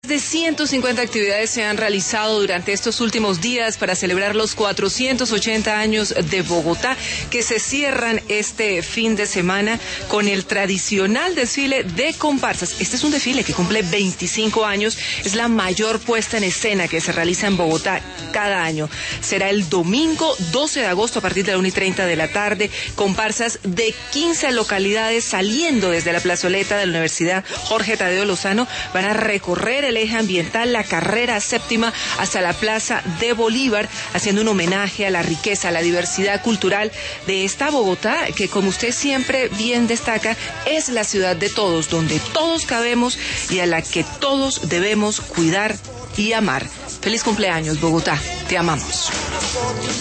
De 150 actividades se han realizado durante estos últimos días para celebrar los 480 años de Bogotá, que se cierran este fin de semana con el tradicional desfile de comparsas. Este es un desfile que cumple 25 años, es la mayor puesta en escena que se realiza en Bogotá cada año. Será el domingo 12 de agosto a partir de la 1:30 de la tarde, comparsas de 15 localidades saliendo desde la plazoleta de la Universidad Jorge Tadeo Lozano van a recorrer el eje ambiental, la carrera séptima hasta la Plaza de Bolívar, haciendo un homenaje a la riqueza, a la diversidad cultural de esta Bogotá, que como usted siempre bien destaca, es la ciudad de todos, donde todos cabemos y a la que todos debemos cuidar y amar. Feliz cumpleaños, Bogotá, te amamos.